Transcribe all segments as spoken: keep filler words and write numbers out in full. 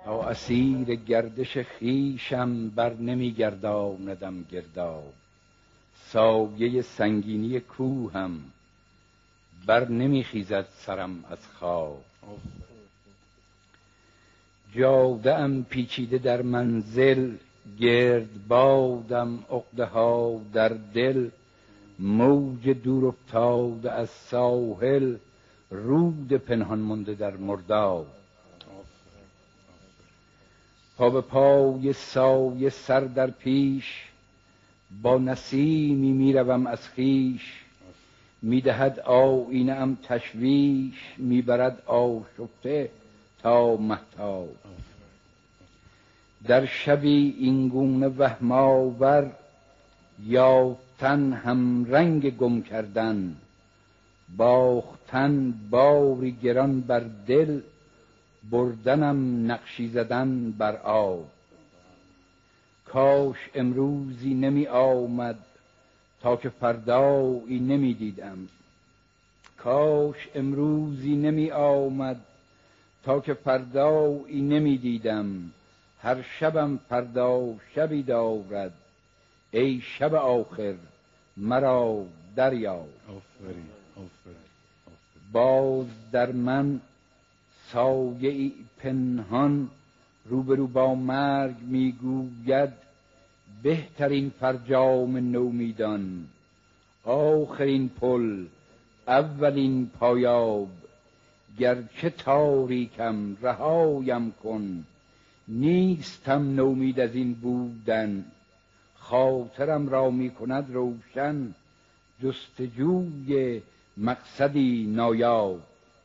تا اسیر گردش خویشم بر نمی گرداندم گرداب، سایه سنگینی کوهم بر نمی خیزد سرم از خواب. جاده ام پیچیده در منزل، گرد بادم عقده ها در دل. موج دور افتاده از ساحل، رود پنهان مانده در مرداب. پا به پای سایه سر در پیش، با نسیمی میروم از خویش. میدهد آیینه ام تشویش، میبرد آشفته تا مهتاب. در شبی اینگونه وهم آور، یافتن هم رنگ گم کردن. باختن باری گران بر دل، بردنم نقشی زدن بر آب. کاش امروزی نمی آمد تا که فردایی نمی دیدم. کاش امروزی نمی آمد تا که فردایی نمی دیدم. هر شبم فردا شبی دارد، ای شب آخر مرا دریاب. آفرین آفرین. باز در من سایه ای پنهان، روبرو با مرگ میگوید بهترین فرجام نومیدان. آخرین پل اولین پایاب، گرچه تاریکم رهایم کن. نیستم نومید از این بودن، خاطرم را می کند روشن جستجوی مقصدی نایاب.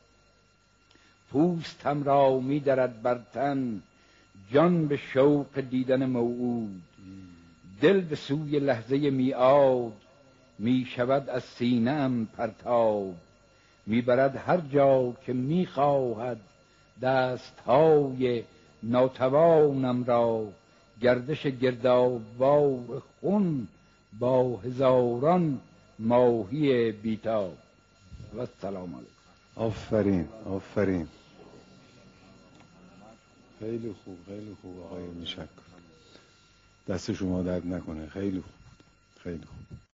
پوستم را می درد بر تن، جان به شوق دیدن موعود. دل به سوی لحظه میعاد، می شود از سینه ام پرتاب. می برد هر جا که می خواهد دستهای ناتوانم را. گردش گردابوار خون با هزاران ماهی بیتاب. و السلام علیکم. آفرین آفرین. خیلی خوب خیلی خوب آقای میشک. دست شما درد نکنه. خیلی خوب خیلی خوب.